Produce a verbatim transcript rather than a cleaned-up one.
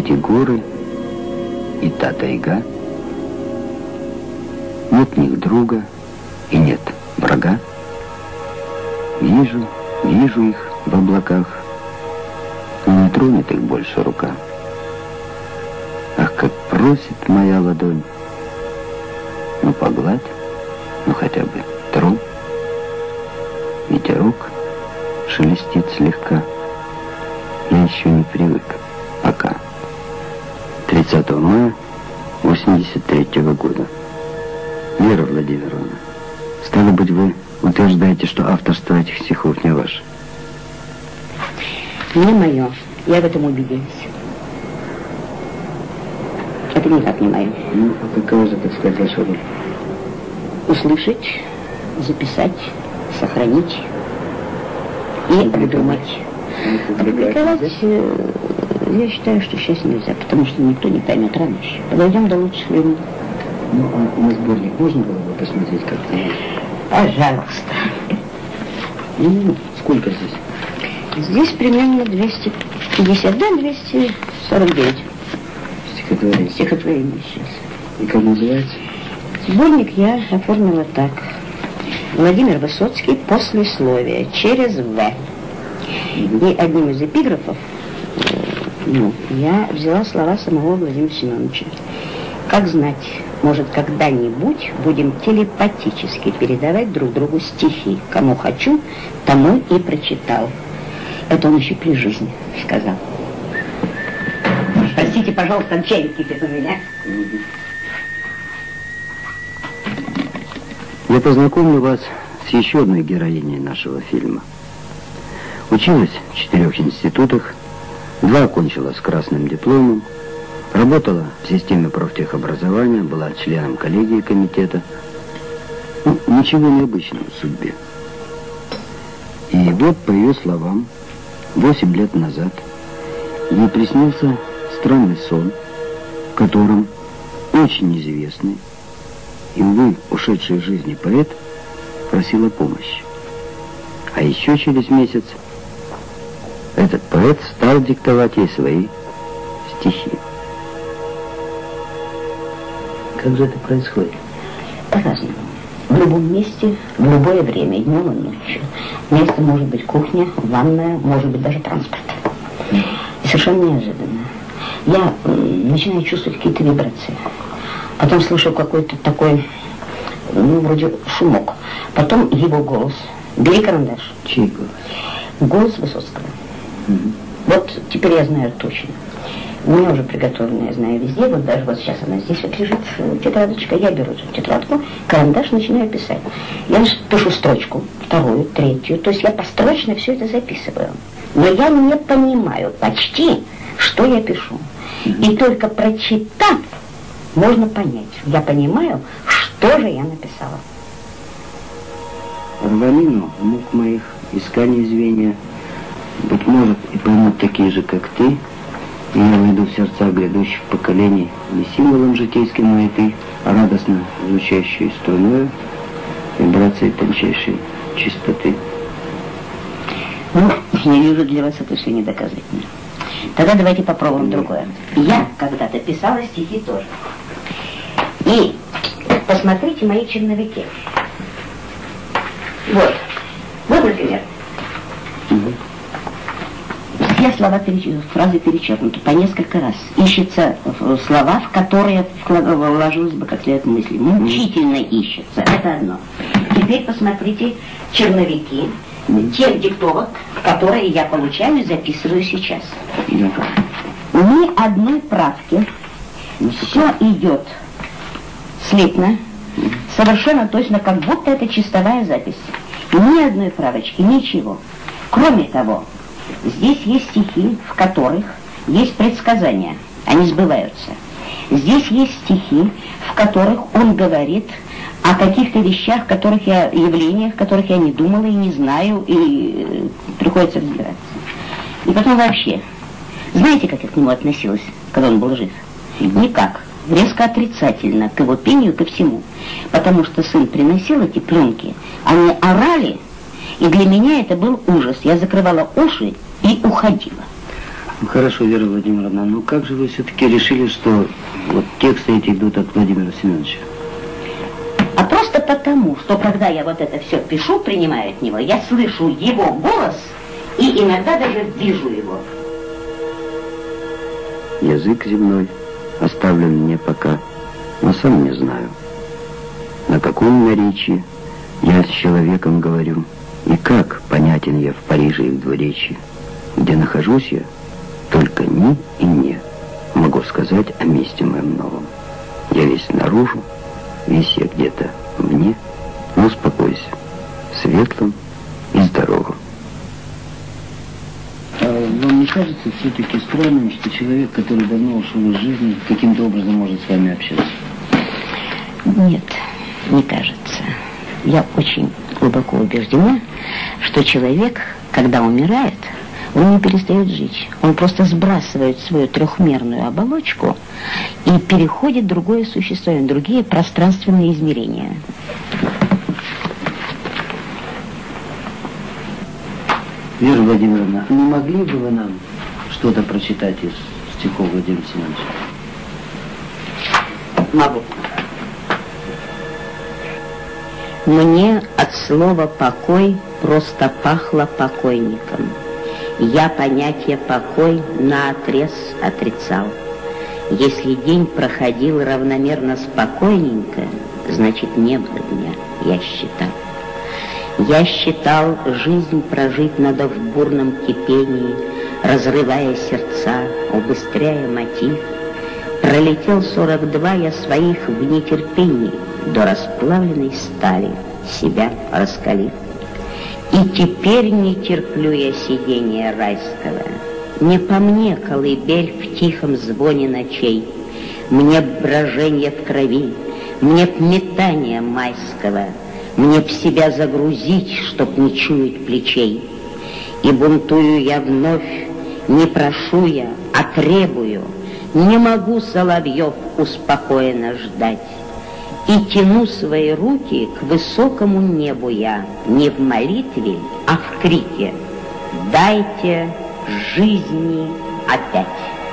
эти горы и та тайга. Нет в них друга и нет врага. Вижу, вижу их в облаках, но не тронет их больше рука. Ах, как просит моя ладонь, ну погладь, ну хотя бы тронь. Ветерок шелестит слегка. Я еще не привык пока. тридцатого мая восемьдесят третьего года. Вера Владимировна, стало быть, вы утверждаете, что авторство этих стихов не ваше? Не мое. Я в этом убедилась. Это никак не мое. Ну, а какова же, так сказать, ваша роль? Услышать, записать, сохранить и придумать. Опубликовать, я считаю, что сейчас нельзя, потому что никто не поймет раньше. Подойдем до лучших времен. Ну, а на сборник можно было бы посмотреть как-то? Пожалуйста. Ну, сколько здесь? Здесь примерно двести пятьдесят, да, двести сорок девять. Стихотворение. Стихотворение сейчас. И как называется? Сборник я оформила так. Владимир Высоцкий, послесловие, через В. И одним из эпиграфов ну, я взяла слова самого Владимира Семеновича. Как знать, может, когда-нибудь будем телепатически передавать друг другу стихи. Кому хочу, тому и прочитал. Это он еще при жизни сказал. Простите, пожалуйста, чайник кипит у меня. Я познакомлю вас с еще одной героиней нашего фильма. Училась в четырех институтах, два окончила с красным дипломом, работала в системе профтехобразования, была членом коллегии комитета. Ну, ничего необычного в судьбе. И вот, по ее словам, восемь лет назад ей приснился странный сон, в котором очень известный и, увы, ушедший из жизни поэт просил о помощи. А еще через месяц этот поэт стал диктовать ей свои стихи. Как же это происходит? По-разному. В любом месте, в любое время, днем и ночью. Место может быть кухня, ванная, может быть даже транспорт. И совершенно неожиданно. Я начинаю чувствовать какие-то вибрации. Потом слышу какой-то такой, ну, вроде шумок. Потом его голос. Бери карандаш. Чей голос? Голос Высоцкого. Mm-hmm. Вот теперь я знаю точно. У меня уже приготовлено, я знаю везде. Вот даже вот сейчас она здесь вот лежит, тетрадочка. Я беру эту тетрадку, карандаш, начинаю писать. Я пишу строчку, вторую, третью. То есть я построчно все это записываю. Но я не понимаю почти, что я пишу. Mm-hmm. И только прочитав, можно понять. Я понимаю, что же я написала. Рванину мук моих, исканий звенья, быть может, и поймут такие же, как ты, и я войду в сердца грядущих поколений не символом житейским, но и ты, а радостно звучащей струною вибрацией тончайшей чистоты. Ну, я вижу, для вас это все недоказательно. Тогда давайте попробуем другое. Я когда-то писала стихи тоже. И посмотрите мои черновики. Вот. Вот, например. Угу. Я слова переч... фразы перечеркнуты по несколько раз. Ищется слова, в которые вложилась бы как следует мысли. Мучительно ищется. Это одно. Теперь посмотрите черновики тех диктовок, которые я получаю и записываю сейчас. Ни одной правки. Все идет слитно, совершенно точно, как будто это чистовая запись. Ни одной правочки, ничего. Кроме того, здесь есть стихи, в которых есть предсказания, они сбываются. Здесь есть стихи, в которых он говорит о каких-то вещах, которых я, явлениях, которых я не думала и не знаю, и приходится разбираться. И потом вообще, знаете, как я к нему относилась, когда он был жив? Никак. Резко отрицательно к его пению, ко всему. Потому что сын приносил эти пленки, они орали, и для меня это был ужас. Я закрывала уши и уходила. Ну, хорошо, Вера Владимировна, ну как же вы все-таки решили, что вот тексты эти идут от Владимира Семеновича? А просто потому, что когда я вот это все пишу, принимаю от него, я слышу его голос и иногда даже вижу его. Язык земной оставлен мне пока, но сам не знаю, на каком наречии я с человеком говорю, и как понятен я в Париже и в двуречии, где нахожусь я, только ни и не могу сказать о месте моем новом. Я весь наружу, весь я где-то вне, но успокойся, светлым и здоровым. А вам не кажется все-таки странным, что человек, который давно ушел из жизни, каким-то образом может с вами общаться? Нет, не кажется. Я очень глубоко убеждена, что человек, когда умирает, он не перестает жить. Он просто сбрасывает свою трехмерную оболочку и переходит в другое существование, другие пространственные измерения. Вера Владимировна, не могли бы вы нам что-то прочитать из стихов Владимира Семеновича? Могу. Мне от слова «покой» просто пахло покойником. Я понятие «покой» наотрез отрицал. Если день проходил равномерно спокойненько, значит, не было дня, я считал. Я считал, жизнь прожить надо в бурном кипении, разрывая сердца, убыстряя мотив. Пролетел сорок два я своих в нетерпении до расплавленной стали, себя раскалив. И теперь не терплю я сидения райского. Не по мне колыбель в тихом звоне ночей, мне броженье в крови, мне б метание майского, мне б себя загрузить, чтоб не чуять плечей. И бунтую я вновь, не прошу я, а требую, не могу соловьев успокоенно ждать. И тяну свои руки к высокому небу я, не в молитве, а в крике: «Дайте жизни опять».